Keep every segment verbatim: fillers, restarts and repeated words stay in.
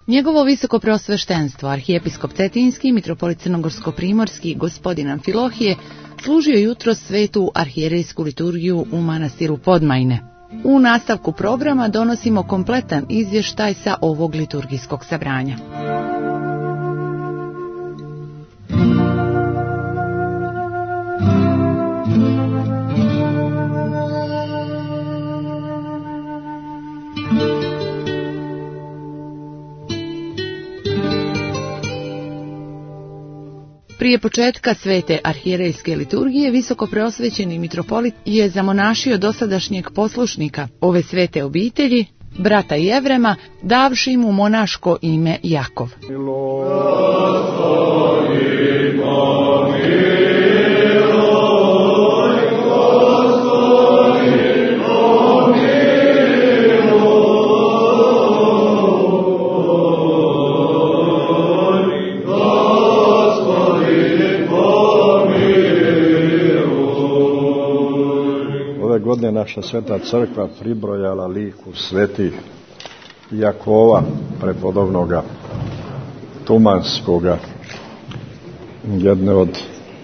Njegovo visoko preosveštenstvo, arhijepiskop Cetinski, mitropolit Crnogorsko-primorski, gospodin Amfilohije, služio jutros svetu arhijerejsku liturgiju u manastiru Podmajne. U nastavku programa donosimo kompletan izvještaj sa ovog liturgijskog sabranja. Prije početka svete arhijerejske liturgije, visoko preosvećeni mitropolit je zamonašio dosadašnjeg poslušnika ove svete obitelji, brata Jevrema, davši mu monaško ime Jakov. Godine naša sveta crkva pribrojala liku svetih Jakova, prepodobnoga Tumanskoga, jedne od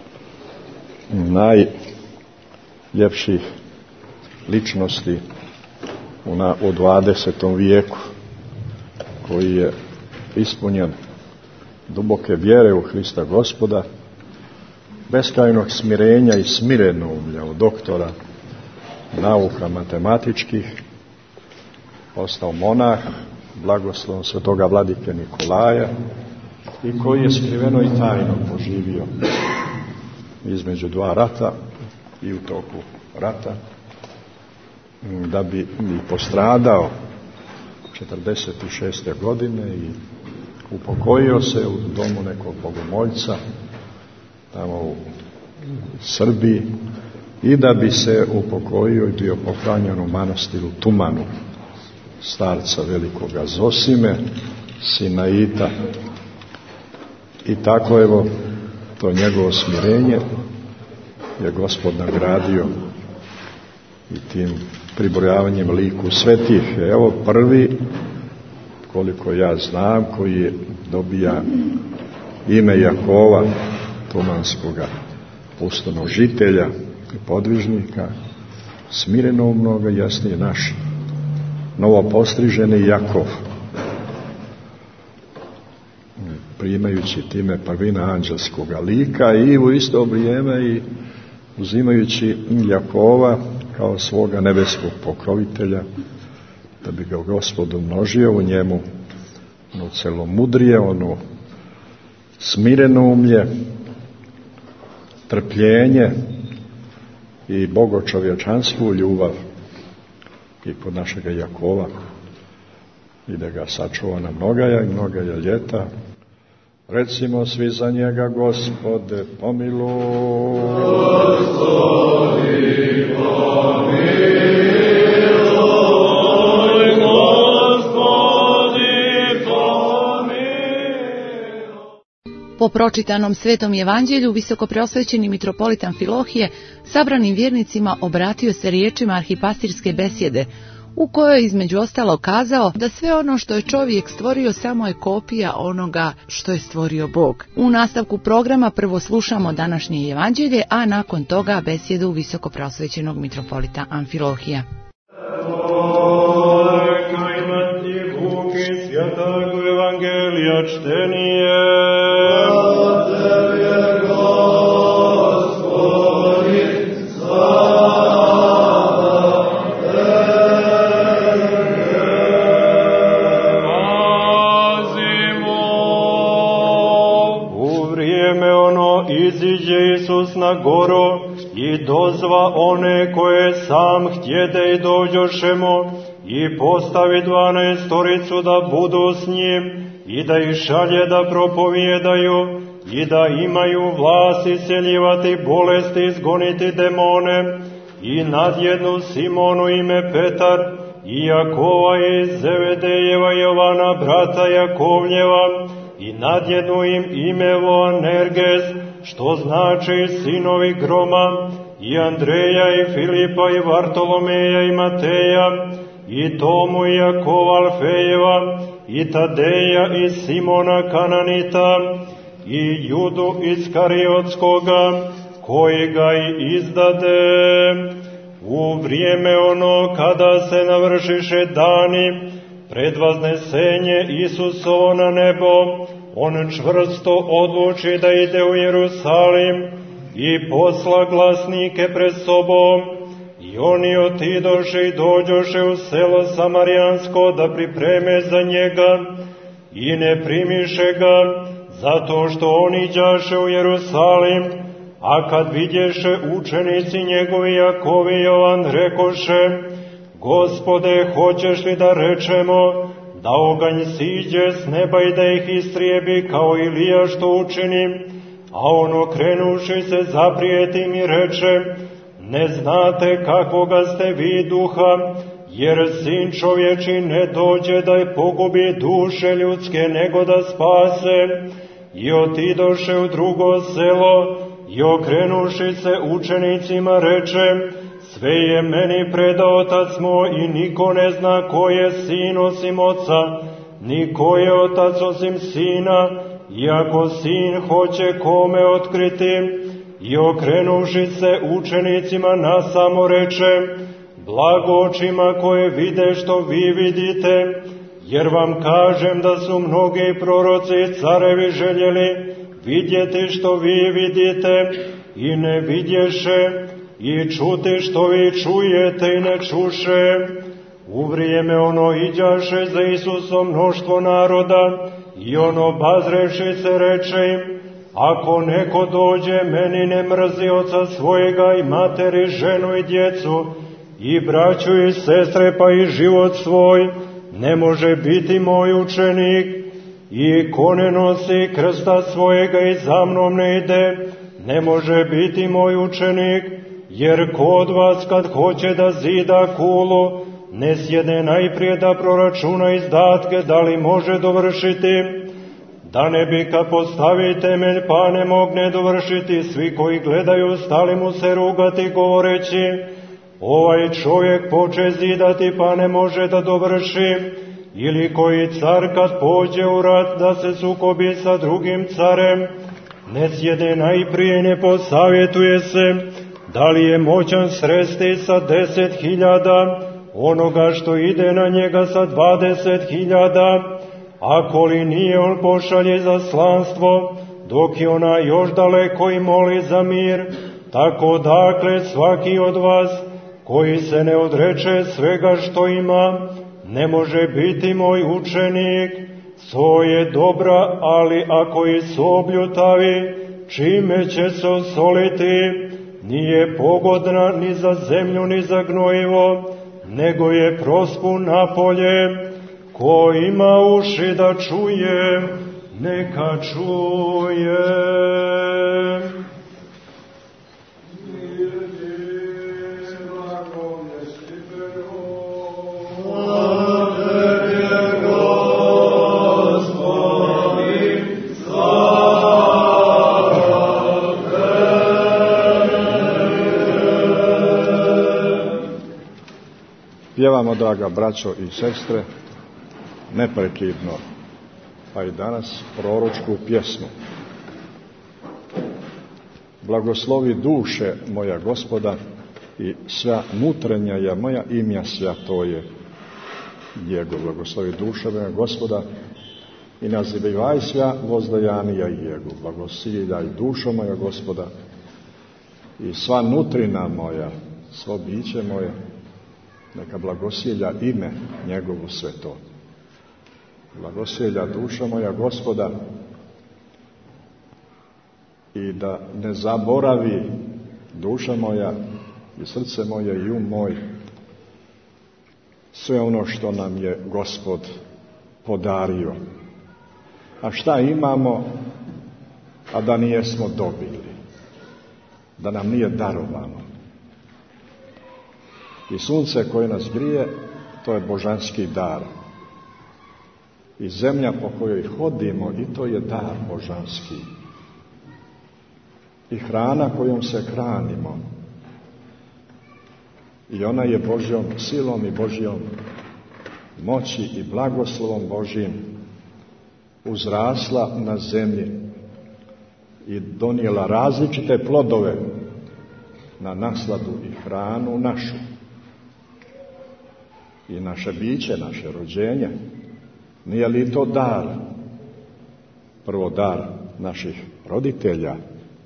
najljepših ličnosti u dvadesetom vijeku, koji je ispunjen duboke vjere u Hrista Gospoda, beskrajnog smirenja i smirenumlja od doktora nauka matematičkih, postao monah, blagoslovom svetoga vladike Nikolaja, i koji je skriveno i tajno poživio između dva rata i u toku rata, da bi i postradao četrdeset šeste godine i upokojio se u domu nekog bogomoljca tamo u Srbiji, i da bi se upokojio i bio pohranjen u manastiru Tumanu starca velikoga Zosime, Sinaita. I tako, evo, to njegovo smirenje je Gospod nagradio i tim pribrojavanjem liku svetih. Evo prvi, koliko ja znam, koji je dobija ime Jakova, tumanskoga pustonožitelja i podvižnika, smirenomnoga, jasnije naš novopostriženi Jakov, primajući time prvina anđelskoga lika i u isto vrijeme i uzimajući Jakova kao svoga nebeskog pokrovitelja, da bi ga Gospod umnožio u njemu ono celomudrije, ono smirenomlje, trpljenje i bogočovječansku ljubav i kod našega Jakova, i da ga sačuva na mnogaja i mnogaja ljeta. Recimo svi za njega: Gospode, pomiluj. Gospodi, pomiluj. Po pročitanom Svetom evanđelju, visoko preosvećeni mitropolit Amfilohije sabranim vjernicima obratio se riječima arhipastirske besjede, u kojoj je između ostalo kazao da sve ono što je čovjek stvorio samo je kopija onoga što je stvorio Bog. U nastavku programa prvo slušamo današnje evanđelje, a nakon toga besjedu visoko preosvećenog mitropolita Amfilohija. Isus na goro i dozva one koje sam htjede i dođošemo, i postavi dvanaestoricu da budu s njim i da ih šalje da propovijedaju i da imaju vlast isceljivati bolesti, izgoniti demone, i nadjednu Simonu ime Petar i Jakova i Zevedejeva Jovana brata Jakovljeva, i nadjednu im ime Boanerges, što znači sinovi groma, i Andreja i Filipa i Vartolomeja i Mateja, i Tomu i Jakova Alfejeva, i Tadeja i Simona Kananita, i Judu Iskariotskoga, koji ga i izdade. U vrijeme ono kada se navršiše dani pred vaznesenje Isusovo na nebo, on čvrsto odluči da ide u Jerusalim i posla glasnike pred sobom. I oni otidoše i dođoše u selo Samarijansko da pripreme za njega i ne primiše ga, zato što oni iđaše u Jerusalim. A kad vidješe učenici njegovi Jakov i Jovan, rekoše: Gospode, hoćeš li da rečemo da oganj siđe s neba i da ih istrijebi kao Ilija što učini? A on okrenuši se zaprijeti im i reče: Ne znate kakvoga ste vi duha, jer Sin čovječi ne dođe da je pogubi duše ljudske, nego da spase. I otidoše u drugo selo i okrenuši se učenicima reče: Sve je meni predao Otac moj i niko ne zna ko je Sin osim Oca, ni ko je Otac osim Sina, iako Sin hoće kome otkriti. I okrenuši se učenicima nasamo reče: Blago očima koje vide što vi vidite, jer vam kažem da su mnogi proroci i carevi željeli vidjeti što vi vidite i ne vidješe, i čuti što vi čujete i ne čuše. U vrijeme ono iđaše za Isusom mnoštvo naroda i ono bazreši se reče im: Ako neko dođe meni, ne mrzi oca svojega i materi, ženu i djecu, i braću i sestre, pa i život svoj, ne može biti moj učenik. I ko ne nosi krsta svojega i za mnom ne ide, ne može biti moj učenik. Jer ko od vas kad hoće da zida kulu, ne sjede najprije da proračuna izdatke, da li može dovršiti? Da ne bi kad postavi temelj pa ne mogne dovršiti, svi koji gledaju stali mu se rugati govoreći: Ovaj čovjek poče zidati pa ne može da dovrši. Ili koji car kad pođe u rat da se sukobi sa drugim carem, ne sjede najprije i ne posavjetuje se da li je moćan sresti sa deset hiljada onoga što ide na njega sa dvadeset hiljada, ako li nije on pošalje za slanstvo, dok je ona još daleko i moli za mir. Tako dakle svaki od vas koji se ne odreče svega što ima, ne može biti moj učenik. So je dobra, ali ako i sobljutavi, čime će se osoliti? Nije pogodna ni za zemlju, ni za gnojivo, nego je prospu napolje. Ko ima uši da čuje, neka čuje. Pjevamo, draga braćo i sestre, neprekidno, pa i danas, proročku pjesmu. Blagoslovi duše moja Gospoda i sva mutrenja je moja, imja svjatoje Jego. Blagoslovi duše moja Gospoda i nazivaj svja vozdajanija Jego. Blagosiljaj dušo moja Gospoda i sva nutrina moja, svo biće moje, neka blagosilja ime njegovu sveto. Blagosilja duša moja Gospoda i da ne zaboravi duša moja i srce moje i um moj sve ono što nam je Gospod podario. A šta imamo, a da nijesmo dobili, da nam nije darovano? I sunce koje nas grije, to je božanski dar. I zemlja po kojoj hodimo, i to je dar božanski. I hrana kojom se hranimo, i ona je Božjom silom i Božjom moći i blagoslovom Božjim uzrasla na zemlji i donijela različite plodove na nasladu i hranu našu i naše biće, naše rođenje. Nije li to dar? Prvo dar naših roditelja,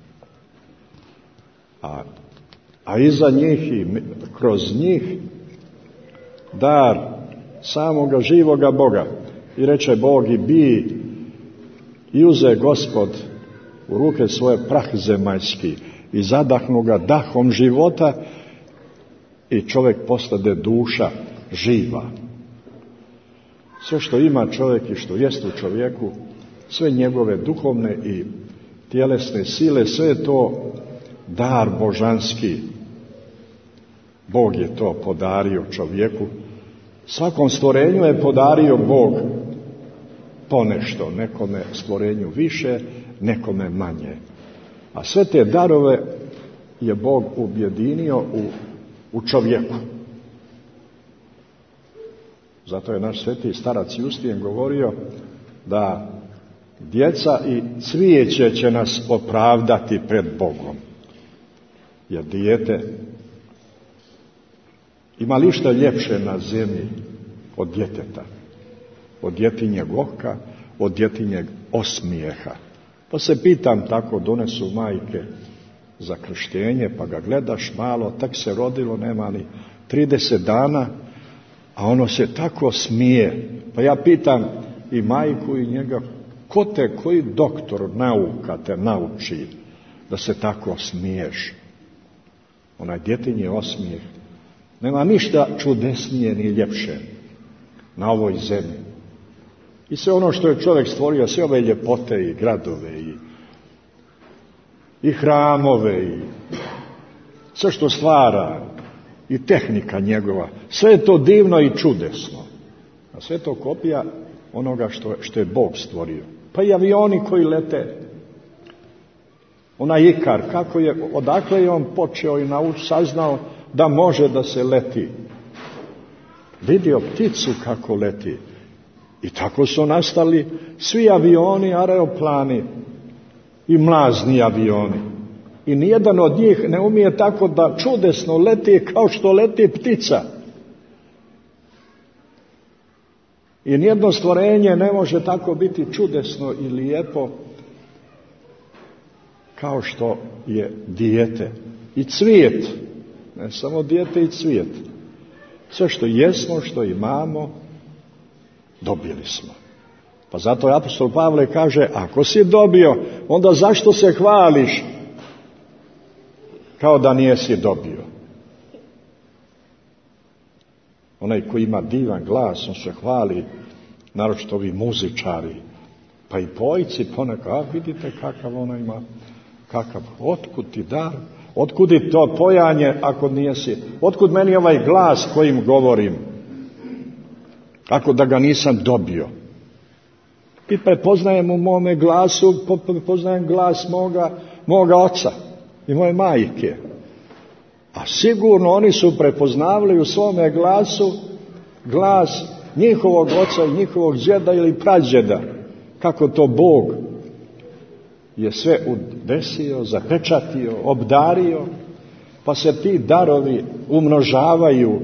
a, a iza njih i kroz njih dar samoga živoga Boga. I reče Bog i bi i uze Gospod u ruke svoje prah zemaljski i zadahnu ga dahom života i čovjek postade duša živa. Sve što ima čovjek i što jest u čovjeku, sve njegove duhovne i tjelesne sile, sve je to dar božanski. Bog je to podario čovjeku. Svakom stvorenju je podario Bog ponešto, nekome stvorenju više, nekome manje. A sve te darove je Bog objedinio u, u čovjeku. Zato je naš sveti starac Justijen govorio da djeca i cvijeće će nas opravdati pred Bogom. Jer dijete ima li šta ljepše na zemlji od djeteta, od djetinjeg oka, od djetinjeg osmijeha. Pa se pitam, tako donesu majke za krštenje, pa ga gledaš malo, tak se rodilo, nema ni trideset dana, a ono se tako smije. Pa ja pitam i majku i njega, ko te, koji doktor nauka te nauči da se tako smiješ? Onaj djetinji osmijeh. Nema ništa čudesnije ni ljepše na ovoj zemlji. I sve ono što je čovjek stvorio, sve ove ljepote i gradove i, i hramove i sve što stvara i tehnika njegova, sve je to divno i čudesno. A sve to kopija onoga što, što je Bog stvorio. Pa i avioni koji lete. Onaj Ikar, kako je, odakle je on počeo i nauč, saznao da može da se leti. Vidio pticu kako leti. I tako su nastali svi avioni, aeroplani i mlazni avioni. I nijedan od njih ne umije tako da čudesno leti kao što leti ptica. I nijedno stvorenje ne može tako biti čudesno i lijepo kao što je dijete. I cvijet, ne samo dijete i cvijet. Sve što jesmo, što imamo, dobili smo. Pa zato apostol Pavle kaže, ako si dobio, onda zašto se hvališ kao da nijesi dobio? Onaj koji ima divan glas, on se hvali, naročito ovi muzičari, pa i pojci ponekad, a vidite kakav ona ima, kakav, otkud ti dar, otkud ti to pojanje ako nijesi, otkud meni ovaj glas kojim govorim, ako da ga nisam dobio. I prepoznajem u mome glasu, prepoznajem glas moga, moga oca i moje majke. A sigurno oni su prepoznavali u svome glasu glas njihovog oca i njihovog djeda ili prađeda. Kako to Bog je sve udesio, zapečatio, obdario, pa se ti darovi umnožavaju.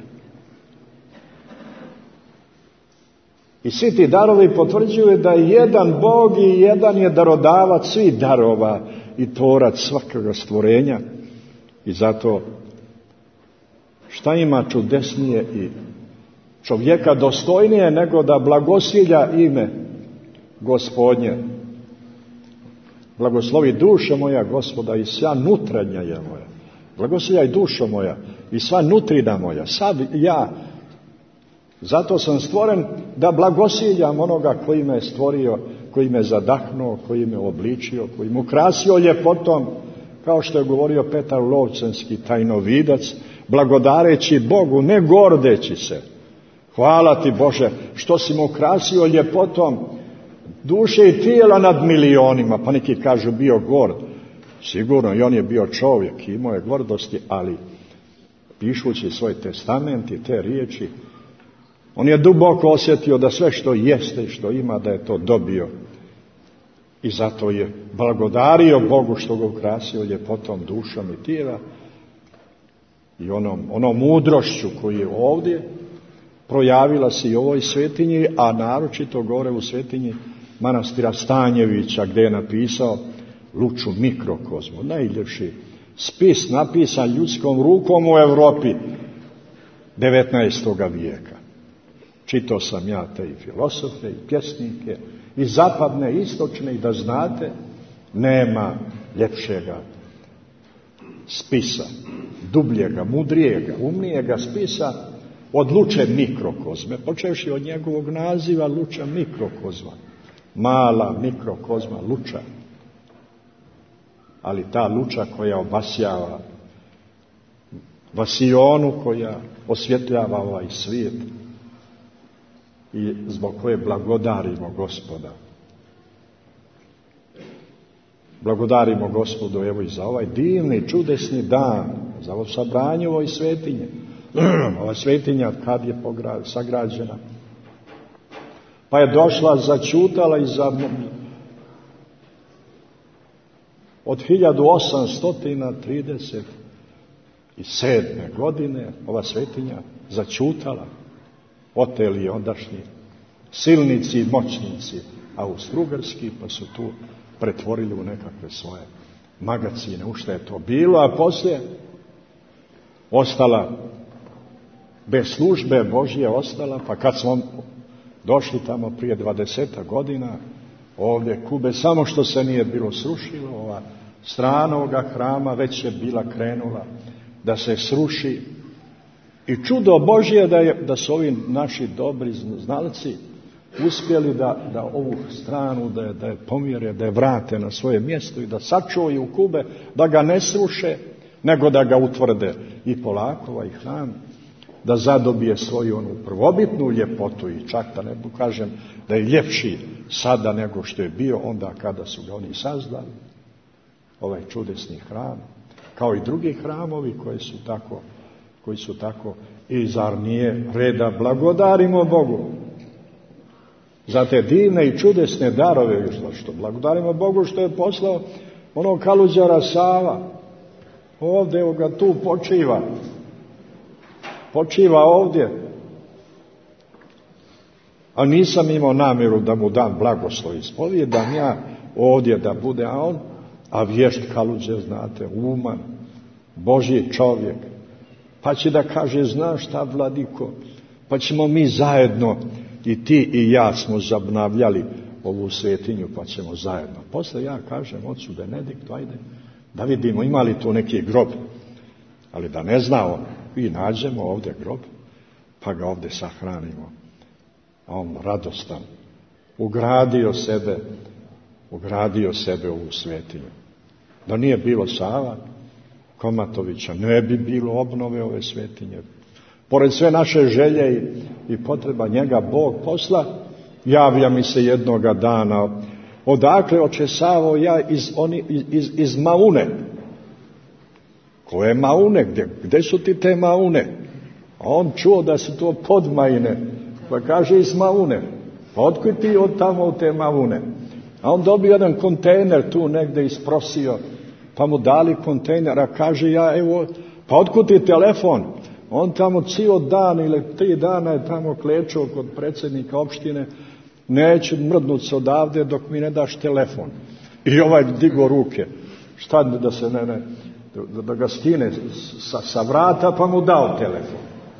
I svi ti darovi potvrđuju da je jedan Bog i jedan je darodavac svih darova i tvorac svakoga stvorenja. I zato šta ima čudesnije i čovjeka dostojnije nego da blagosilja ime Gospodnje. Blagoslovi dušo moja Gospoda i sva nutranja je moja. Blagosiljaj dušo moja i sva nutrina moja. Sad ja, zato sam stvoren da blagosiljam onoga koji me stvorio, koji me zadahnuo, koji me obličio, koji me ukrasio ljepotom, kao što je govorio Petar Lovcenski tajnovidac, blagodareći Bogu, ne gordeći se. Hvala ti Bože što si mu ukrasio ljepotom duše i tijela nad milionima, pa neki kažu bio gord. Sigurno i on je bio čovjek, imao je gordosti, ali pišući svoj testament i te riječi, On je duboko osjetio da sve što jeste i što ima, da je to dobio. I zato je blagodario Bogu što ga ukrasio ljepotom dušom i tijela i onom, onom mudrošću koju je ovdje projavila se i u ovoj svetinji, a naročito gore u svetinji manastira Stanjevića, gdje je napisao Luču mikrokozmu, najljepši spis napisan ljudskom rukom u Europi devetnaestoga vijeka. Čitao sam ja te i filosofe i pjesnike i zapadne i istočne, i da znate, nema ljepšega spisa, dubljega, mudrijega, umnijega spisa od Luče mikrokozme, počevši od njegovog naziva Luča mikrokozma, mala mikrokozma Luča, ali ta Luča koja obasjava vasionu, koja osvjetljava ovaj svijet i zbog koje blagodarimo Gospoda. Blagodarimo Gospodu evo i za ovaj divni, čudesni dan, za ovo sabranje u ovoj svetinje. Ova svetinja kad je sagrađena, pa je došla, začutala i za od hiljadu osamsto trideset sedme godine ova svetinja začutala. Oteli je ondašnji silnici i moćnici Austro-Ugarski, pa su tu pretvorili u nekakve svoje magacine, u što je to bilo, a poslije ostala bez službe Božje, ostala, pa kad smo došli tamo prije dvadesetak godina, ovdje Kube, samo što se nije bilo srušilo, ova strana ovoga hrama već je bila krenula da se sruši. I čudo Božje da, je, da su ovi naši dobri znalci uspjeli da, da ovu stranu, da je, da je pomjere, da je vrate na svoje mjesto i da sačuvaju Kube, da ga ne sruše, nego da ga utvrde. I polako ovaj hram da zadobije svoju onu prvobitnu ljepotu, i čak da ne kažem da je ljepši sada nego što je bio onda kada su ga oni sazdali, ovaj čudesni hram, kao i drugi hramovi koji su tako, koji su tako, i zar nije reda blagodarimo Bogu za te divne i čudesne darove, što blagodarimo Bogu što je poslao onog kaluđara Sava, ovdje, evo ga tu počiva, počiva ovdje, a nisam imao namjeru da mu dam blagoslov, ispovijedam ja ovdje da bude, a on, a vješt kaluđer, znate, uman, Božji čovjek, pa će da kaže, znaš šta, vladiko, pa ćemo mi zajedno, i ti i ja smo zabnavljali ovu svetinju, pa ćemo zajedno. Posle ja kažem ocu Benediktu, ajde da vidimo ima li tu neki grob, ali da ne znao, i nađemo ovdje grob, pa ga ovdje sahranimo. A on radostan ugradio sebe, ugradio sebe u ovu svetinju. Da nije bilo Sava Komatovića, ne bi bilo obnove ove svetinje. Pored sve naše želje i, i potreba, njega Bog posla, javlja mi se jednoga dana, odakle oče Savo, ja iz, oni, iz, iz Maune. Koje Maune? Gdje, gdje su ti te Maune? A on čuo da su to Podmajine, pa kaže iz Maune. Pa otkud ti od tamo u te Maune? A on dobio jedan kontejner tu negdje isprosio, pa mu dali kontejner, a kaže ja, evo, pa otkud ti telefon? On tamo cijel dan ili tri dana je tamo klečao kod predsjednika opštine, neću mrdnut se odavde dok mi ne daš telefon. I ovaj digo ruke, šta da se ne, ne da, da ga skine sa, sa vrata, pa mu dao telefon.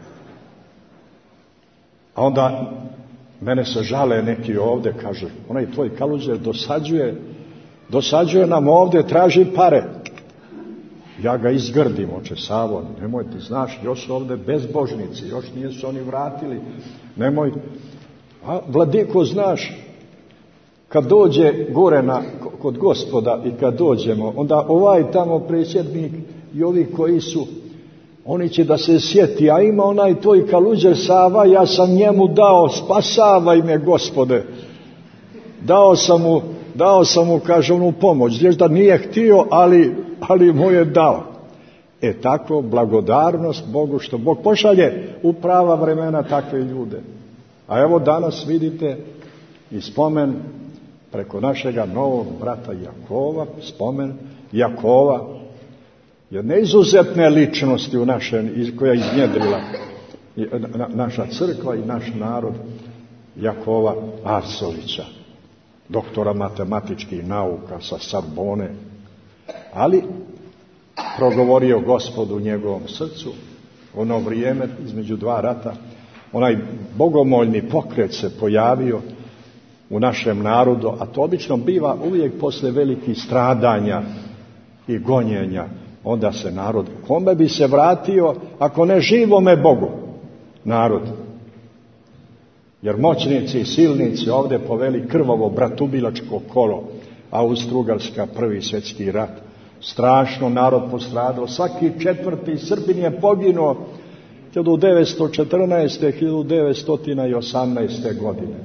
A onda mene se žale neki ovdje, kaže, onaj tvoj kaluđer dosađuje, dosađuje nam ovdje, traži pare. Ja ga izgrdim, oče Savo, nemoj, ti znaš, još ovdje bezbožnici, još nije se oni vratili, nemoj. A vladiko, znaš, kad dođe gore na, kod Gospoda i kad dođemo, onda ovaj tamo predsjednik i ovi koji su, oni će da se sjeti, a ima onaj tvoj kaluđer Sava, ja sam njemu dao, spasavaj me Gospode, dao sam mu, dao sam mu, kaže, onu pomoć, znaš da nije htio, ali ali mu je dao. E tako, blagodarnost Bogu što Bog pošalje u prava vremena takve ljude. A evo danas vidite i spomen preko našega novog brata Jakova, spomen Jakova, jedne izuzetne ličnosti u našem, koja je iznjedrila naša crkva i naš narod, Jakova Arsovića, doktora matematičkih nauka sa Sorbone, ali progovorio Gospodu u njegovom srcu. Ono vrijeme između dva rata, onaj bogomoljni pokret se pojavio u našem narodu, a to obično biva uvijek posle velikih stradanja i gonjenja. Onda se narod, kome bi se vratio ako ne živome Bogu? Narod. Jer moćnici i silnici ovdje poveli krvavo bratubilačko kolo, Austro-Ugarska, prvi svjetski rat. Strašno narod postradao, svaki četvrti Srbin je poginuo hiljadu devetsto četrnaeste. hiljadu devetsto osamnaeste. godine.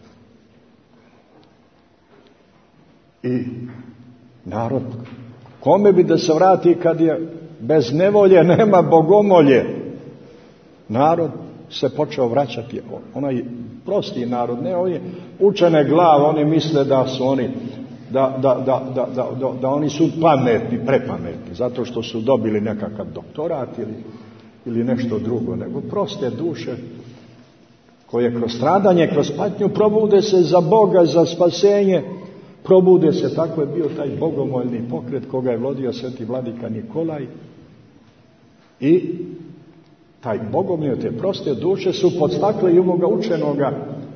I narod, kome bi da se vrati kad je bez nevolje nema bogomolje? Narod se počeo vraćati, onaj prosti narod, ne ovi učene glave, oni misle da su oni Da, da, da, da, da, da oni su pametni, prepametni, zato što su dobili nekakav doktorat ili, ili nešto drugo, nego proste duše koje kroz stradanje, kroz patnju probude se za Boga, za spasenje, probude se. Tako je bio taj bogomoljni pokret koga je vodio sveti vladika Nikolaj. I taj bogomoljni, te proste duše su podstakle i ovoga učenoga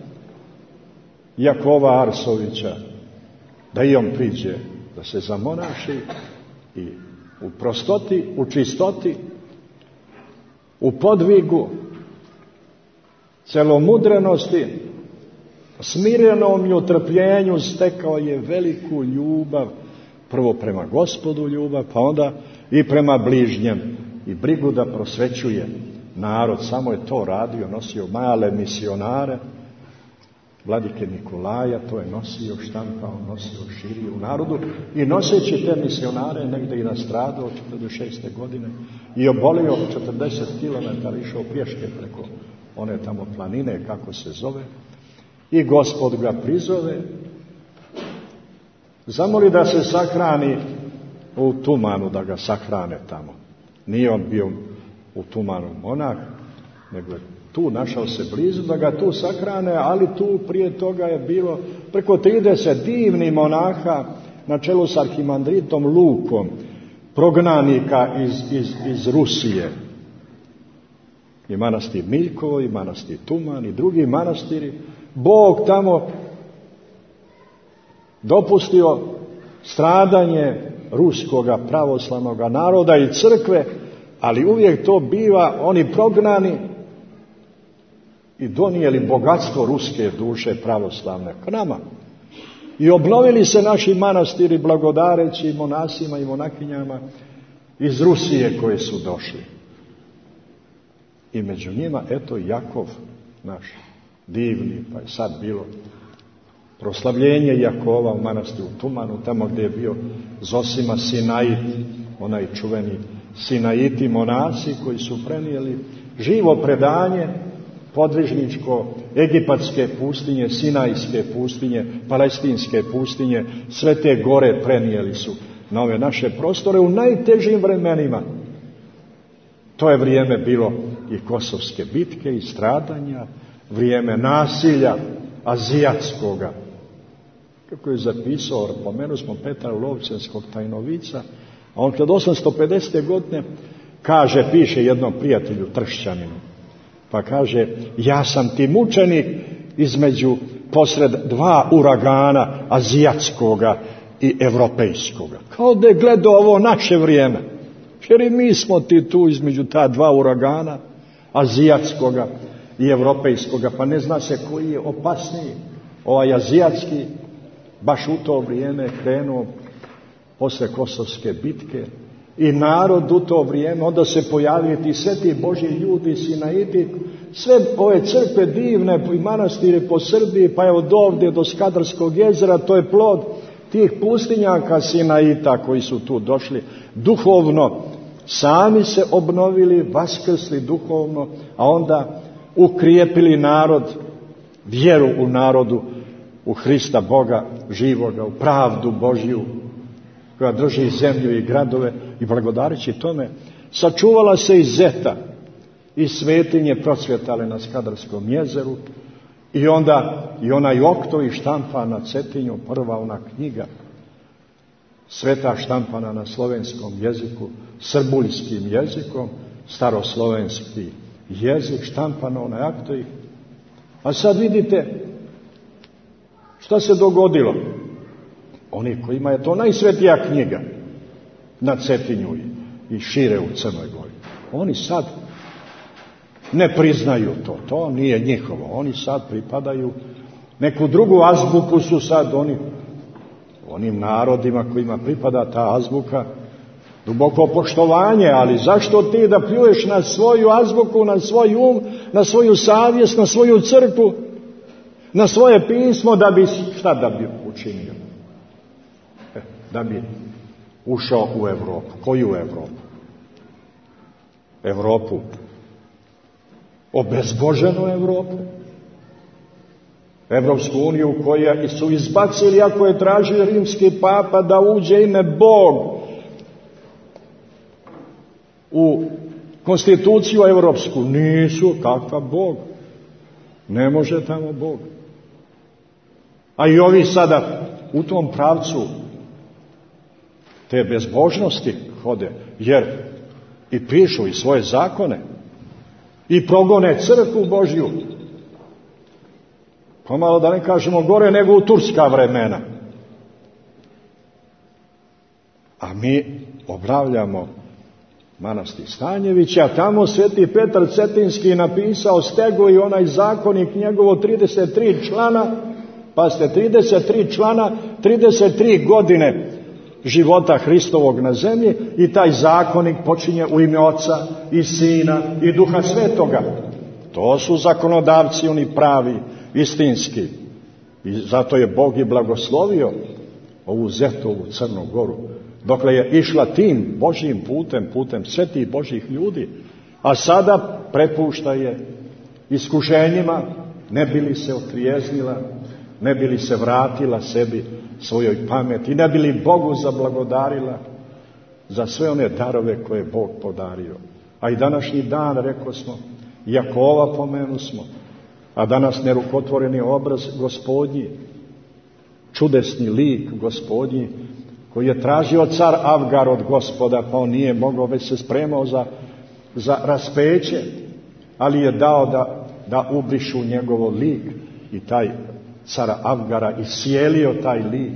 Jakova Arsovića, da i on priđe, da se zamonaši i u prostoti, u čistoti, u podvigu, celomudrenosti, smirenom i utrpljenju stekao je veliku ljubav, prvo prema Gospodu ljubav, pa onda i prema bližnjem, i brigu da prosvećuje narod. Samo je to radio, nosio male misionare, vladike Nikolaja, to je nosio, štampao, nosio, širio u narodu i noseći te misionare negdje i nastradao četrdeset šeste. godine i obolio četrdeset kilometara, išao pješke preko one tamo planine, kako se zove, i Gospod ga prizove, zamoli da se sahrani u Tumanu, da ga sahrane tamo. Nije on bio u Tumanu monah, nego je tu našao se blizu da ga tu sahrane, ali tu prije toga je bilo preko trideset divnih monaha na čelu s arhimandritom Lukom, prognanika iz, iz, iz Rusije. I manastir Miljkovo, i manastir Tuman, i drugi manastiri. Bog tamo dopustio stradanje ruskoga pravoslavnog naroda i crkve, ali uvijek to biva oni prognani i donijeli bogatstvo ruske duše pravoslavne k nama. I obnovili se naši manastiri blagodareći monasima i monakinjama iz Rusije koje su došli. I među njima, eto, Jakov naš divni, pa je sad bilo proslavljenje Jakova u manastiru Tumanu, tamo gdje je bio Zosima Sinait, onaj čuveni Sinaiti monasi koji su prenijeli živo predanje podvižničko egipatske pustinje, sinajske pustinje, palestinske pustinje, sve te gore prenijeli su na ove naše prostore u najtežim vremenima. To je vrijeme bilo i Kosovske bitke i stradanja, vrijeme nasilja azijatskoga. Kako je zapisao, pomenuli smo Petra Lovćenskog tajnovica, a on kad osamsto pedesete. godine kaže, piše jednom prijatelju Tršćaninu, pa kaže, ja sam ti mučenik između posred dva uragana azijatskoga i evropejskoga. Kao da je gledao ovo naše vrijeme. Jer i mi smo ti tu između ta dva uragana, azijatskoga i evropejskoga, pa ne zna se koji je opasniji. Ovaj azijatski baš u to vrijeme krenuo posle Kosovske bitke i narod u to vrijeme, onda se pojavili ti sveti Božji ljudi, Sinaiti, sve ove crkve divne i manastire po Srbiji, pa evo do ovdje do Skadarskog jezera, to je plod tih pustinjaka Sinaita koji su tu došli duhovno, sami se obnovili, vaskrsli duhovno, a onda ukrijepili narod vjeru u narodu, u Hrista Boga živoga, u pravdu Božju, koja drži zemlju i gradove, i blagodareći tome, sačuvala se i zeta, i svetinje procvjetale na Skadarskom jezeru, i onda i onaj oktovi štampa na Cetinju, prva ona knjiga, sveta štampana na slovenskom jeziku, srbuljskim jezikom, staroslovenski jezik, štampano na aktovi. A sad vidite šta se dogodilo. Oni kojima je to najsvetija knjiga na Cetinju i šire u Crnoj Gori, oni sad ne priznaju to, to nije njihovo. Oni sad pripadaju neku drugu azbuku, su sad oni, onim narodima kojima pripada ta azbuka, duboko poštovanje, ali zašto ti da pljuješ na svoju azbuku, na svoj um, na svoju savjest, na svoju crkvu, na svoje pismo, da bi, šta da bi učinio? E, da bi ušao u Evropu. Koju Evropu? Evropu obezboženu Evropu. Evropsku uniju koja su izbacili, ako je tražio rimski papa da uđe ime Bog u konstituciju evropsku. Nisu, kakva Bog? Ne može tamo Bog. A i ovi sada u tom pravcu te bezbožnosti hode, jer i pišu i svoje zakone i progone crkvu Božju. Pomalo da ne kažemo gore nego u turska vremena. A mi obnavljamo manastir Stanjevića, tamo sveti Petar Cetinski napisao stego i onaj zakonik njegovo trideset tri člana, pa ste trideset tri člana, trideset tri godine života Hristovog na zemlji, i taj zakonik počinje u ime Oca i Sina i Duha Svetoga. To su zakonodavci, oni pravi, istinski. I zato je Bog i blagoslovio ovu Zetovu Crnu Goru, dokle je išla tim Božjim putem, putem svetih Božjih ljudi, a sada prepušta je iskušenjima, ne bi li se otrijeznila, ne bi li se vratila sebi, svojoj pameti, ne bi li Bogu zablagodarila za sve one darove koje je Bog podario. A i današnji dan, rekao smo, Jakova pomenu smo, a danas nerukotvoreni obraz Gospodnji, čudesni lik Gospodnji, koji je tražio car Avgar od Gospoda, pa on nije mogao, već se spremao za, za raspeće, ali je dao da, da ubrišu njegovo lik, i taj cara Avgara iscijelio taj lik.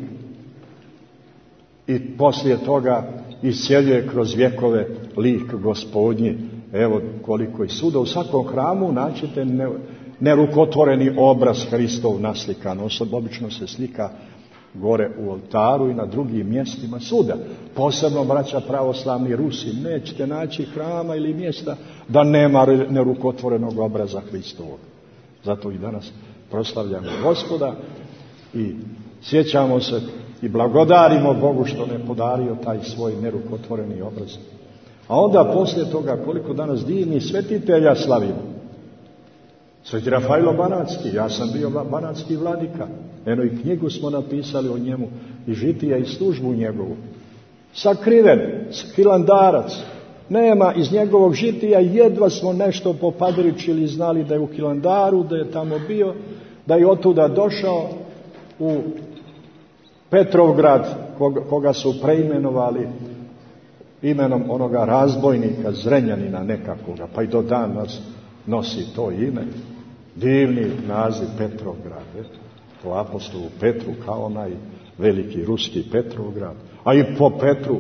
I poslije toga iscijeljuje kroz vjekove lik Gospodnji. Evo koliko i suda. U svakom hramu naćete nerukotvoreni obraz Hristov naslikan. Obično se slika gore u oltaru i na drugim mjestima suda. Posebno, braća pravoslavni Rusi, nećete naći hrama ili mjesta da nema nerukotvorenog obraza Hristovog. Zato i danas proslavljamo Gospoda i sjećamo se i blagodarimo Bogu što ne podario taj svoj nerukotvoreni obraz. A onda poslije toga koliko danas divnih svetitelja slavimo. Sveti Rafailo Banatski, ja sam bio banatski vladika. Eno i knjigu smo napisali o njemu, i žitija i službu njegovu. Sakriven, hilandarac. Nema iz njegovog žitija, jedva smo nešto popadričili, znali da je u Hilandaru, da je tamo bio, da je otuda došao u Petrovgrad, koga, koga su preimenovali imenom onoga razbojnika, Zrenjanina nekakvoga, pa i do danas nosi to ime. Divni naziv Petrovgrad, po apostolu Petru, kao onaj veliki ruski Petrovgrad. A i po Petru,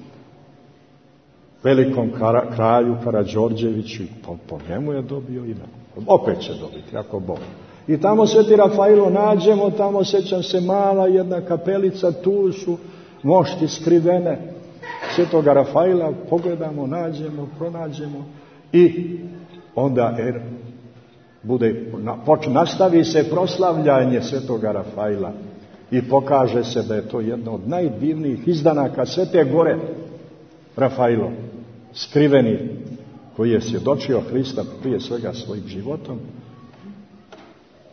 velikom kralju Karađorđeviću, po, po njemu je dobio ime. Opet će dobiti, ako Bog. I tamo sveti Rafailo nađemo, tamo sećam se mala jedna kapelica, tu su mošti skrivene svetoga Rafaila, pogledamo, nađemo, pronađemo i onda er, bude, poč, nastavi se proslavljanje svetoga Rafaila i pokaže se da je to jedno od najdivnijih izdanaka Svete Gore Rafailo, skriveni, koji je svjedočio Hrista prije svega svojim životom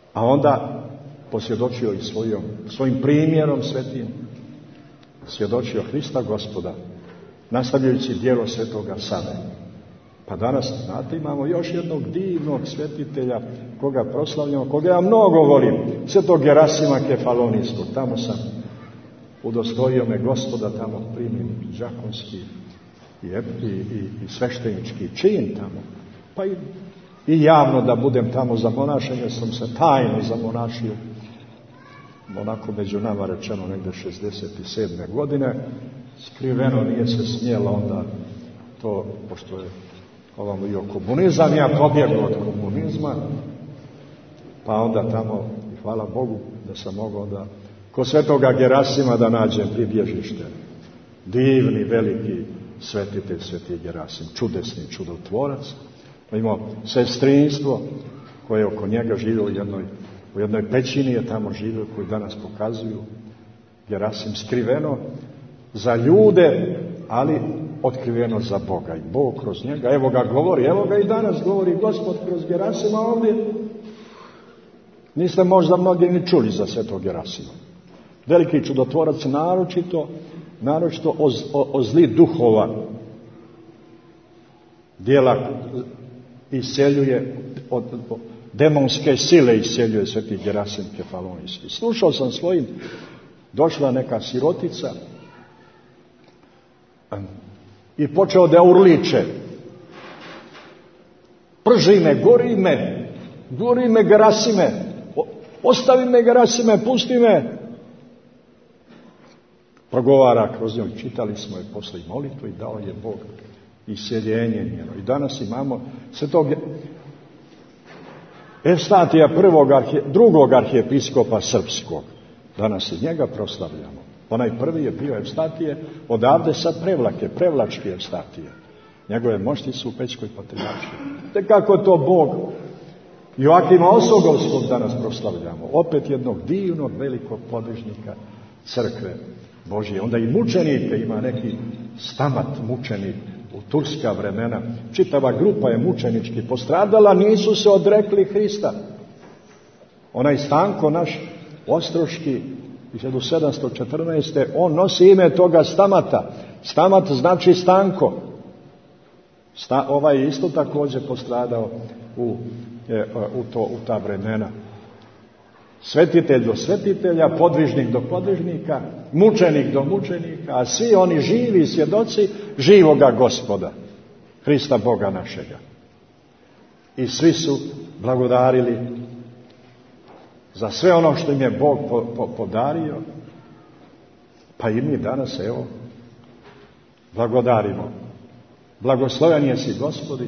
A onda posvjedočio i svojom, svojim primjerom svetim, svjedočio Hrista Gospoda, nastavljajući djelo svetoga Save. Pa danas, znate, imamo još jednog divnog svetitelja koga proslavljamo, koga ja mnogo volim, svetog Gerasima Kefalonijskog. Tamo sam udostojio me Gospoda, tamo primim đakonski i, i, i, i sveštenički čin tamo. Pa i, i javno da budem tamo za monašenje, sam se tajno zamonašio, onako među nama rečeno negde šezdeset sedme godine, skriveno, nije se smjelo onda to, pošto je ovamo bio komunizam, ja pobjegao od komunizma, pa onda tamo, hvala Bogu da sam mogao da kod svetoga Gerasima da nađem pribježište. Divni, veliki svetitelj, sveti Gerasim, čudesni čudotvorac. Imao sestrinstvo koje oko njega živio u jednoj, u jednoj pećini je tamo živio, koji danas pokazuju Gerasim, skriveno za ljude, ali otkriveno za Boga. I Bog kroz njega, evo ga govori, evo ga i danas govori Gospod kroz Gerasima ovdje. Niste možda mnogi ni čuli za svetog Gerasima. Veliki čudotvorac, naročito, naročito o, o, o zli duhova djela iseljuje, od, od demonske sile iseljuje sveti Gerasim Kefalonijski. Slušao sam svojim, došla neka sirotica i počeo da urliče. Prži me, gori me, gori me Gerasime, ostavi me Gerasime, pusti me. Progovara kroz njoj, čitali smo je posle molitvu i dao je Bog iseljenje njeno. I danas imamo svetog Evstatija prvog, arhije, drugog arhijepiskopa srpskog. Danas i njega proslavljamo. Onaj prvi je bio Evstatije, odavde sa Prevlake, Prevlački Evstatije. Njegove mošti su u Pećkoj patrijaršiji. Te kako to Bog Joakima Osogovskog danas proslavljamo. Opet jednog divnog, velikog podvižnika crkve Božije. Onda i mučenike, ima neki Stamat mučenik u turska vremena. Čitava grupa je mučenički postradala, nisu se odrekli Hrista. Onaj Stanko naš ostroški hiljadu sedamsto četrnaeste. on nosi ime toga Stamata. Stamat znači Stanko. Sta, ovaj je isto također postradao u, e, u, to, u ta vremena. Svetitelj do svetitelja, podvižnik do podvižnika, mučenik do mučenika, a svi oni živi svjedoci živoga Gospoda, Hrista Boga našega. I svi su blagodarili za sve ono što im je Bog po, po, podario, pa i mi danas, evo, blagodarimo. Blagosloven je si, Gospodi,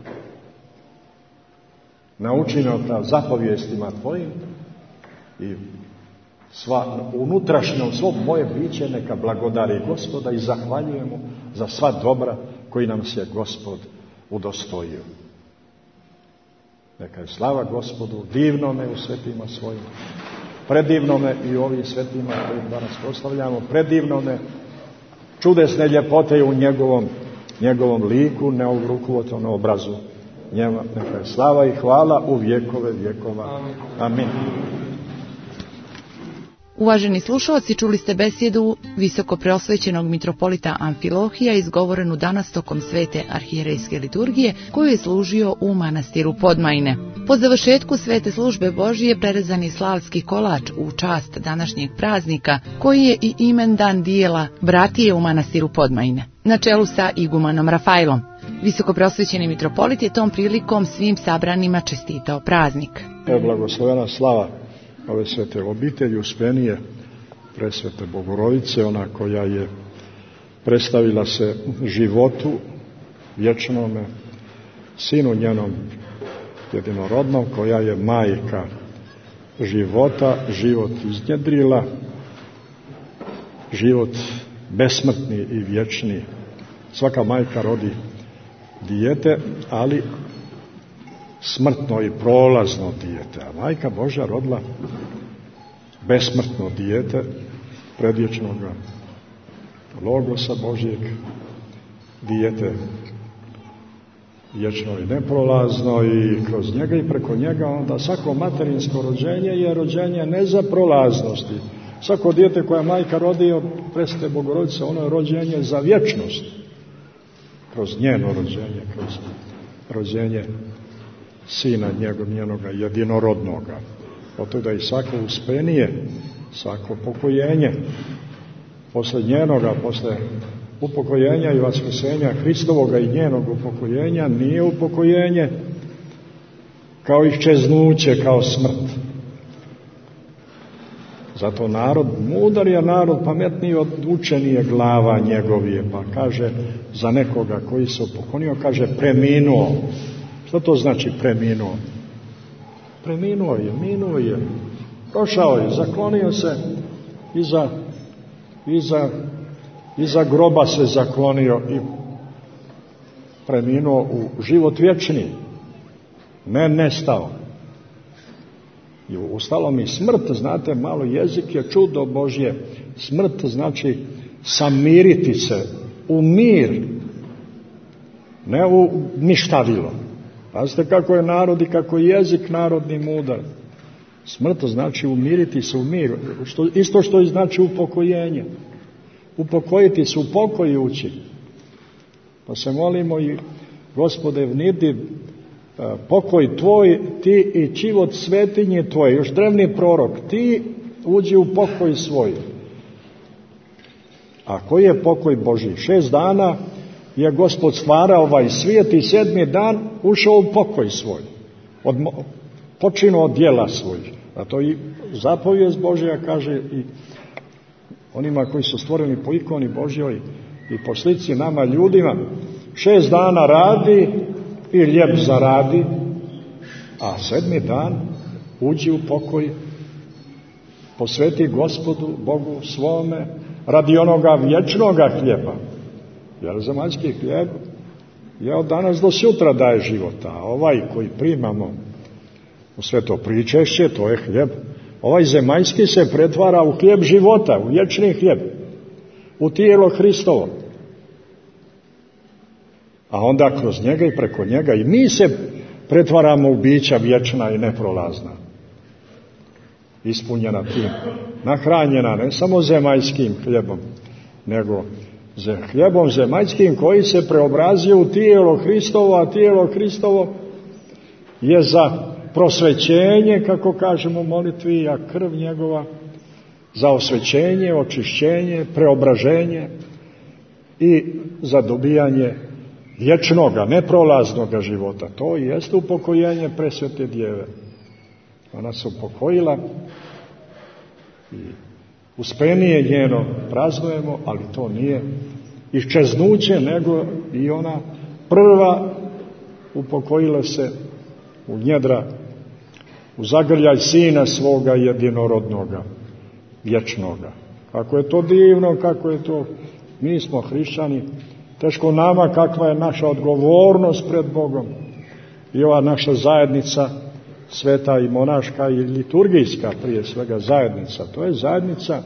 nauči me o zapovijestima Tvojim i sva, unutrašnjom svom moje biće neka blagodari Gospoda i zahvaljujemo za sva dobra koji nam se Gospod udostojio. Neka je slava Gospodu, divnome u svetima svojim, predivnome i u ovim svetima koji danas proslavljamo, predivnome, čudesne ljepote u njegovom, njegovom liku, neobrukovatom obrazu. Njema neka je slava i hvala u vjekove vjekova. Amin. Uvaženi slušalci, čuli ste besjedu visoko preosvećenog mitropolita Amfilohija izgovorenu danas tokom svete arhijerejske liturgije koju je služio u manastiru Podmajine. Po završetku svete službe Božije prerezan je slavski kolač u čast današnjeg praznika koji je i imendan dijela bratije u manastiru Podmajine na čelu sa igumanom Rafailom. Visoko preosvećeni mitropolit je tom prilikom svim sabranima čestitao praznik. E, blagoslovena slava ove svete obitelji Uspenije, presvete Bogorodice, ona koja je predstavila se životu vječnome, sinu njenom jedinorodnom, koja je majka života, život iznjedrila, život besmrtni i vječni. Svaka majka rodi dijete, ali smrtno i prolazno dijete. A majka Božja rodila besmrtno dijete, predvječnog Logosa Božjeg, dijete vječno i neprolazno i kroz njega i preko njega, onda svako materinsko rođenje je rođenje ne za prolaznosti. Svako dijete koje majka rodi od presvete Bogorodice, ono je rođenje za vječnost. Kroz njeno rođenje, kroz rođenje sina njegov, njenoga jedinorodnoga. Oto da i svako uspenije, svako pokojenje, posle njenoga, posle upokojenja i vaskrsenja Hristovoga i njenog upokojenja, nije upokojenje kao iščeznuće, kao smrt. Zato narod mudar je, narod pametniji od učenije glava njegovije, pa kaže za nekoga koji se upokonio, kaže preminuo. Što to znači preminuo? Preminuo je, minuo je, prošao je, zaklonio se iza, iza, iza groba se zaklonio i preminuo u život vječni, ne nestao. I ustalo mi smrt, znate, malo jezik je čudo Božje. Smrt znači samiriti se u mir, ne u ništavilo. Pazite kako je narod i kako je jezik narodni mudar. Smrt znači umiriti se u mir, što, isto što i znači upokojenje. Upokojiti se, upokojući. Pa se molimo i Gospode vnidi pokoj tvoj, ti i život svetinje tvoje, još drevni prorok, ti uđi u pokoj svoj. A koji je pokoj Božji? Šest dana je Gospod stvarao ovaj svijet i sedmi dan ušao u pokoj svoj. Od, počinu od djela svojih. A to i zapovijest Božja kaže i onima koji su stvoreni po ikoni Božjoj i po slici nama ljudima. Šest dana radi i lijep zaradi, a sedmi dan uđi u pokoj, posveti Gospodu, Bogu svome, radi onoga vječnoga hljeba. Jer zemaljski hljeb je od danas do sutra daje života, a ovaj koji primamo u sveto pričešće, to je hljeb. Ovaj zemaljski se pretvara u hljeb života, u vječni hljeb, u tijelo Hristovo. A onda kroz njega i preko njega i mi se pretvaramo u bića vječna i neprolazna. Ispunjena tim, nahranjena ne samo zemaljskim hljebom, nego hljebom zemaljskim koji se preobrazio u tijelo Hristovo, a tijelo Hristovo je za prosvećenje, kako kažemo u molitvi, a krv njegova za osvećenje, očišćenje, preobraženje i za dobijanje vječnoga, neprolaznoga života. To jeste upokojenje presvete djeve. Ona se upokojila i uspenije njeno praznujemo, ali to nije iščeznuće, nego i ona prva upokojila se u njedra, u zagrljaj sina svoga jedinorodnoga, vječnoga. Kako je to divno, kako je to, mi smo hrišćani, teško nama kakva je naša odgovornost pred Bogom i ova naša zajednica, sveta i monaška i liturgijska, prije svega zajednica. To je zajednica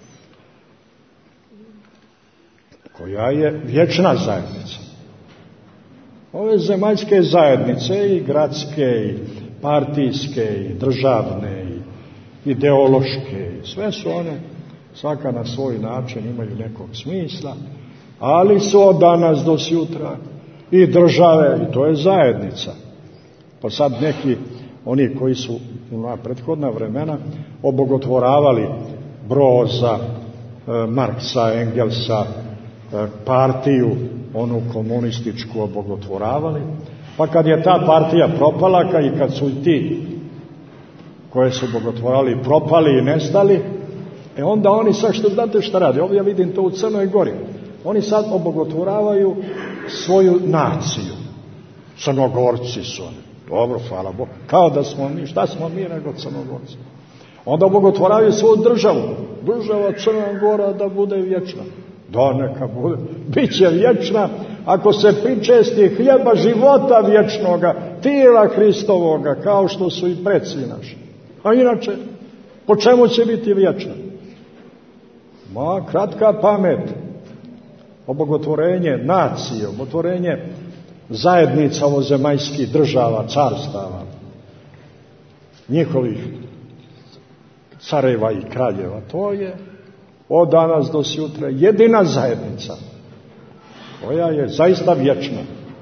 koja je vječna zajednica. Ove zemaljske zajednice, i gradske, i partijske, i državne, i ideološke, sve su one, svaka na svoj način imaju nekog smisla, ali su od danas do sutra i države, i to je zajednica. Pa sad neki, oni koji su u prethodna vremena obogotvoravali Broza, Marksa, Engelsa, partiju, onu komunističku obogotvoravali, pa kad je ta partija propala, i kad su i ti koje su obogotvorali propali i nestali, e onda oni sad, što znate šta radi, ovdje ja vidim to u Crnoj Gori, oni sad obogotvoravaju svoju naciju. Crnogorci su oni. Dobro, hvala Bogu. Kao da smo mi, šta smo mi nego Crnogorci. Onda obogotvoravaju svoju državu. Država Crna Gora da bude vječna. Da, neka bude. Biće vječna ako se pričesti hljeba života vječnoga, tijela Hristovoga, kao što su i preci naši. A inače, po čemu će biti vječna? Ma, kratka pamet. Obogotvorenje nacije, obogotvorenje zajednica ovozemaljskih država, carstava, njihovih careva i kraljeva. To je od danas do sutra jedina zajednica koja je zaista vječna.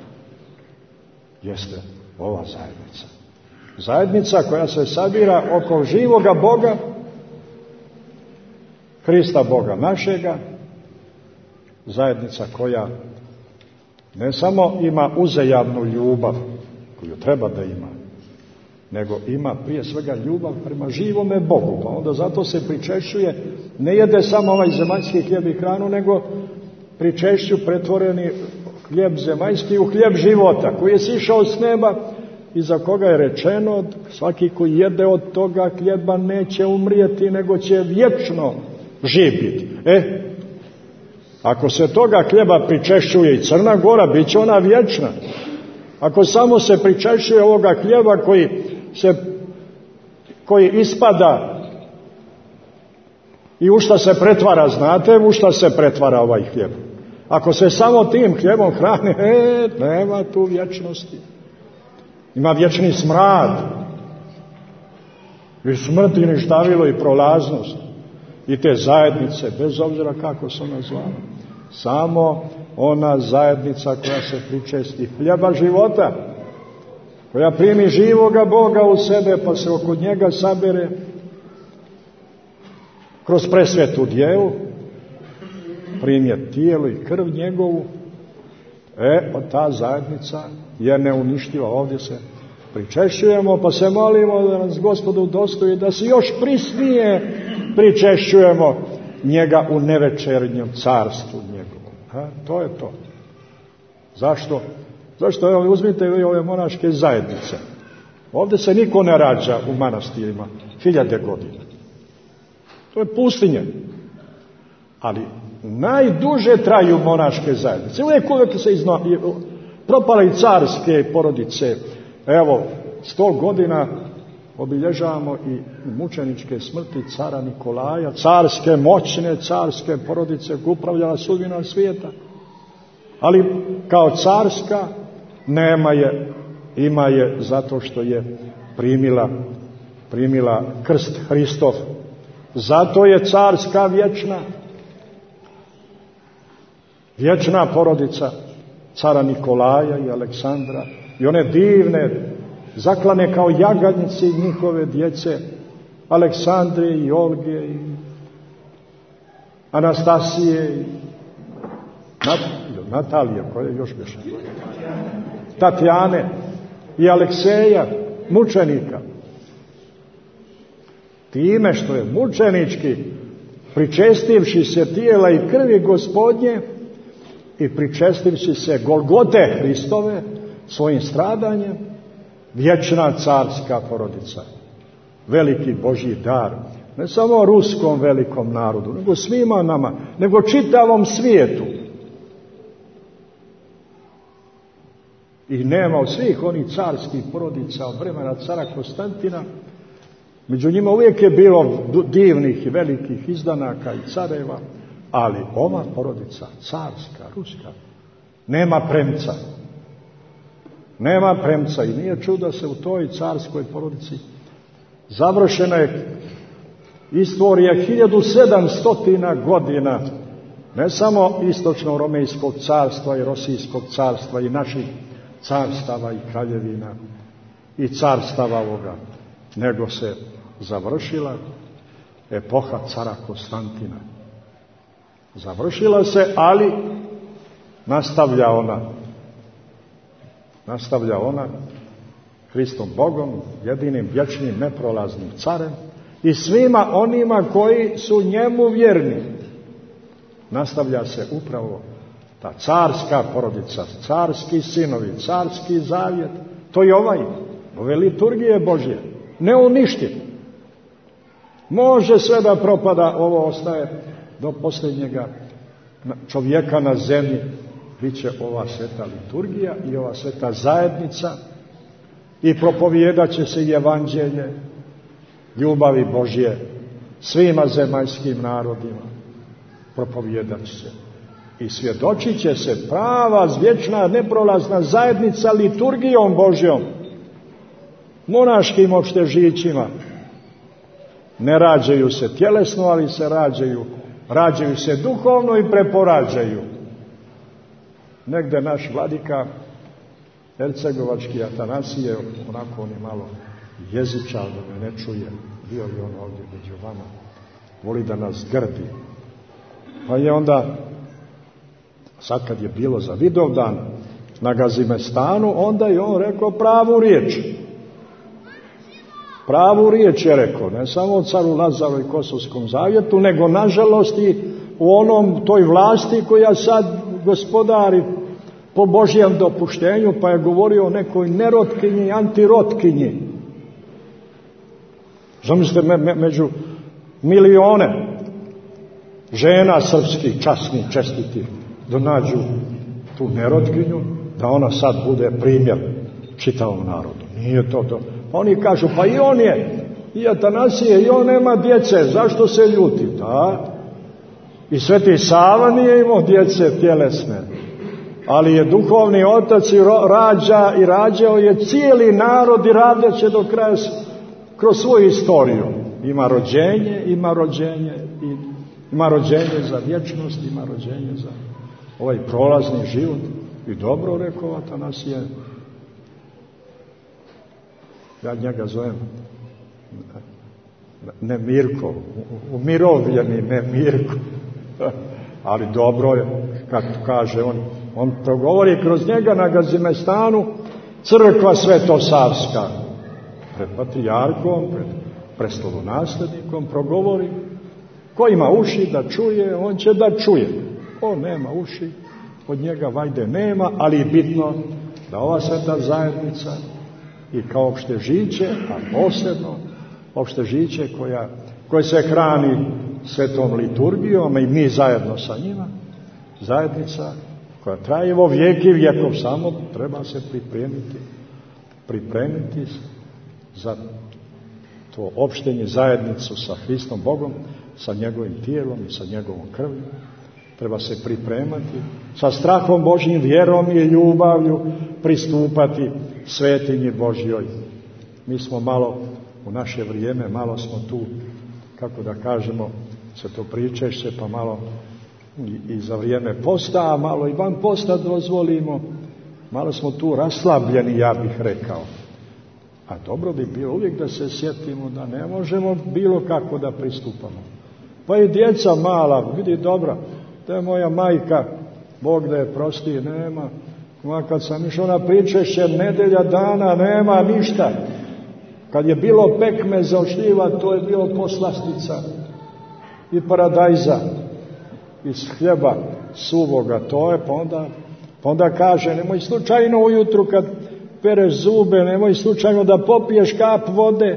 Jeste ova zajednica. Zajednica koja se sabira oko živoga Boga, Hrista Boga našega, zajednica koja ne samo ima uzajamnu ljubav, koju treba da ima, nego ima prije svega ljubav prema živome Bogu, pa onda zato se pričešćuje, ne jede samo ovaj zemaljski hljeb i hranu, nego pričešću pretvoreni hljeb zemaljski u hljeb života, koji je sišao s neba i za koga je rečeno, svaki koji jede od toga hljeba neće umrijeti, nego će vječno živjeti. E, ako se toga hljeba pričešćuje i Crna Gora, bit će ona vječna. Ako samo se pričešćuje ovoga hljeba koji se, koji ispada i u šta se pretvara, znate u šta se pretvara ovaj hljeb? Ako se samo tim hljebom hrani, e, nema tu vječnosti. Ima vječni smrad i smrt i ništavilo i prolaznost. I te zajednice, bez obzira kako se ona zvala, samo ona zajednica koja se pričesti hljeba života, koja primi živoga Boga u sebe, pa se oko njega sabere kroz presvetu djevu, primje tijelo i krv njegovu, e, ta zajednica je neuništiva. Ovdje se pričešćujemo, pa se molimo da nas Gospod udostoji da se još prisnije pričešćujemo njega u nevečernjem carstvu njegovom. Ha, to je to. Zašto? Zašto? Evo, uzmite vi ove monaške zajednice. Ovdje se niko ne rađa u manastirima hiljade godina. To je pustinja. Ali najduže traju monaške zajednice. Uvijek uvijek se izno... propale i carske porodice. Evo, sto godina obilježavamo i mučeničke smrti cara Nikolaja, carske moćne, carske porodice koja upravljala sudbinom svijeta. Ali kao carska nema je, ima je zato što je primila, primila krst Hristov. Zato je carska vječna, vječna porodica cara Nikolaja i Aleksandra i one divne, zaklane kao jaganjci njihove djece, Aleksandre i Olge i Anastasije i Nat, Natalije, koje još više, Tatjane i Alekseja, mučenika. Time što je mučenički, pričestivši se tijela i krvi Gospodnje i pričestivši se Golgote Hristove svojim stradanjem, vječna carska porodica, veliki Božji dar, ne samo ruskom velikom narodu, nego svima nama, nego čitavom svijetu. I nema od svih onih carskih porodica od vremena cara Konstantina, među njima uvijek je bilo divnih i velikih izdanaka i careva, ali ova porodica, carska, ruska, nema premca. Nema premca i nije čudo se u toj carskoj porodici završena je istorija hiljadu sedamsto godina, ne samo istočno-romejskog carstva i Rosijskog carstva i naših carstava i kraljevina i carstava ovoga, nego se završila epoha cara Konstantina. Završila se, ali nastavlja ona. Nastavlja ona Hristom Bogom, jedinim, vječnim, neprolaznim carem i svima onima koji su njemu vjerni. Nastavlja se upravo ta carska porodica, carski sinovi, carski zavjet. To je ovaj, ove liturgije Božje, neuništiv. Može sve da propada, ovo ostaje do posljednjega čovjeka na zemlji. Biće ova sveta liturgija i ova sveta zajednica i propovijedat će se evanđelje ljubavi Božje svima zemaljskim narodima. Propovijedat će se. I svjedočit će se prava, vječna, neprolazna zajednica liturgijom Božjom, monaškim opštežićima. Ne rađaju se tjelesno, ali se rađaju, rađaju se duhovno i preporađaju. Negde naš vladika hercegovački Atanasije, onako on je malo jezičan, da me ne čuje, bio je on ovdje među vama, voli da nas grdi. Pa je onda, sad kad je bilo za Vidovdan na Gazimestanu, onda je on rekao pravu riječ. Pravu riječ je rekao, ne samo o caru Lazaru i Kosovskom zavjetu, nego nažalost i u onom toj vlasti koja sad gospodari po Božjem dopuštenju, pa je govorio o nekoj nerotkinji i antirotkinji. Zamislite me, me, među milione žena srpskih, časnih, čestitih, da nađu tu nerotkinju, da ona sad bude primjer čitavom narodu. Nije to to. Oni kažu, pa i on je, i Atanasije, i on nema djece, zašto se ljuti? Da. I Sveti Sava nije imao djece tjelesne, ali je duhovni otac i rađa i rađao je cijeli narod i rađat će do kraja kroz svoju istoriju. Ima rođenje, ima rođenje, i, ima rođenje za vječnost, ima rođenje za ovaj prolazni život. I dobro, rekao Atanasije, ja njega zovem ne Mirko, umirovljeni ne Mirko, ali dobro je, kako kaže on, on progovori kroz njega na Gazimestanu, crkva Svetosavska, pred patrijarkom, pred prestolonaslednikom progovori, ko ima uši da čuje, on će da čuje, ko nema uši, od njega vajde nema, ali je bitno da ova sveta zajednica i kao opštežiće, a posebno opštežiće koja, koje se hrani svetom liturgijom i mi zajedno sa njima, zajednica koja traje vo vijeki vjekov, samo treba se pripremiti, pripremiti za to opštenje, zajednicu sa Hristom Bogom, sa njegovim tijelom i sa njegovom krvlju. Treba se pripremati, sa strahom Božjim, vjerom i ljubavlju pristupati svetinji Božjoj. Mi smo malo, u naše vrijeme, malo smo tu, kako da kažemo, se to pričešće, pa malo i, i za vrijeme posta, a malo i van posta dozvolimo, malo smo tu raslabljeni, ja bih rekao. A dobro bi bilo uvijek da se sjetimo da ne možemo bilo kako da pristupamo. Pa i djeca mala, vidi dobro, to je moja majka, Bog da je prosti, nema. Ma kad sam išao na pričešće, nedelja dana, nema ništa. Kad je bilo pekmeza od šljiva, to je bilo poslastica i paradajza iz hljeba suvoga, to je, pa onda, pa onda kaže, nemoj slučajno ujutru kad pereš zube, nemoj slučajno da popiješ kap vode,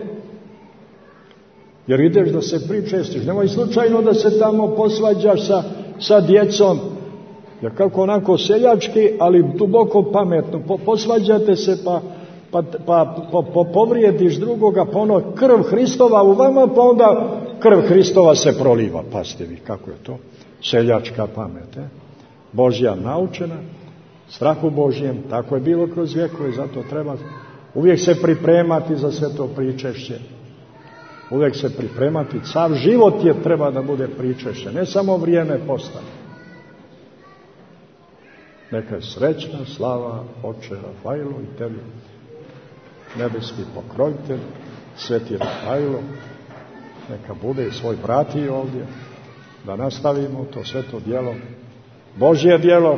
jer ideš da se pričestiš, nemoj slučajno da se tamo posvađaš sa, sa djecom, jer kako onako seljački, ali duboko pametno, po, posvađate se pa, pa, pa po, po, povrijediš drugoga, pa ono krv Hristova u vama, pa onda krv Hristova se proliva, pazite vi kako je to, seljačka pamet, eh? Božja naučena, strahu Božjem, tako je bilo kroz vjekove, zato treba uvijek se pripremati za sve to pričešće. Uvijek se pripremati, sav život je treba da bude pričešće, ne samo vrijeme posta. Neka je srećna slava Oče Rafaelu i tebi, nebeski pokrovitelj, sveti Rafaelo, neka bude i svoj brati ovdje, da nastavimo to sveto djelo, Božje djelo,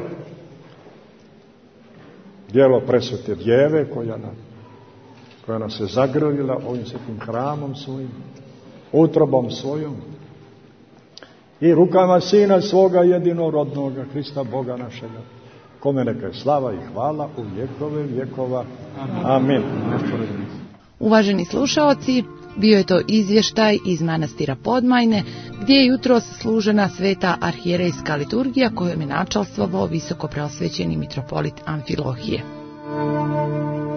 djelo presvete djeve koja nam, koja nas je zagrlila ovim svetim hramom svojim, utrobom svojom i rukama Sina svoga jedinorodnoga, Hrista Boga našega, kome neka je slava i hvala u vjekove vjekova. Amin. Uvaženi slušaoci, bio je to izvještaj iz manastira Podmajne, gdje je jutros služena sveta arhijerejska liturgija kojom je načalstvovao visoko preosvećeni mitropolit Amfilohije.